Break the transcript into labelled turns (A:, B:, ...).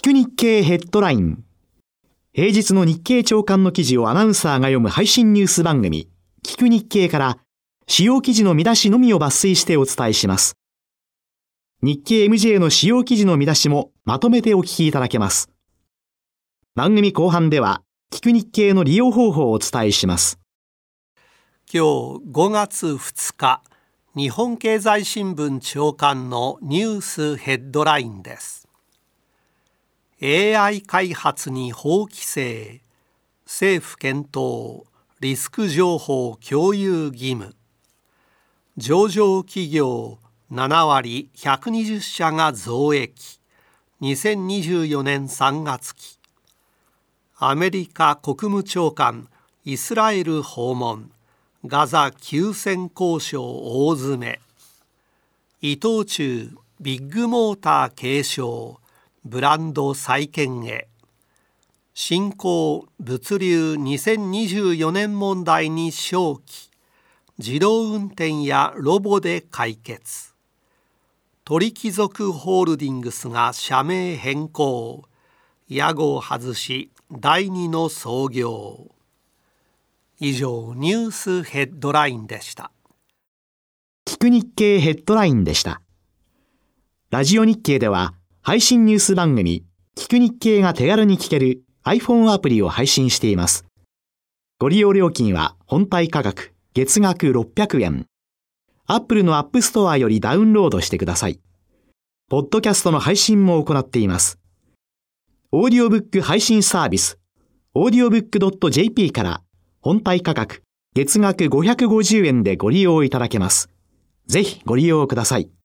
A: く日経ヘッドライン。平日の日経朝刊の記事をアナウンサーが読む配信ニュース番組、聞く日経から主要記事の見出しのみを抜粋してお伝えします。日経 MJ の主要記事の見出しもまとめてお聞きいただけます。番組後半では、聞く日経の利用方法をお伝えします。
B: 今日5月2日、日本経済新聞朝刊のニュースヘッドラインです。AI 開発に法規制、政府検討、リスク情報共有義務。上場企業7割120社が増益。2024年3月期。アメリカ国務長官イスラエル訪問。ガザ休戦交渉大詰め。伊藤忠ビッグモーター継承、ブランド再建へ。新興物流2024年問題に商機。自動運転やロボで解決。鳥貴族ホールディングスが社名変更。屋号外し第2の創業。以上、ニュースヘッドラインでした。
A: 聞く日経ヘッドラインでした。ラジオ日経では配信ニュース番組、聞く日経が手軽に聞ける iPhone アプリを配信しています。ご利用料金は本体価格月額600円。Apple の App Store よりダウンロードしてください。ポッドキャストの配信も行っています。オーディオブック配信サービス、audiobook.jp から本体価格月額550円でご利用いただけます。ぜひご利用ください。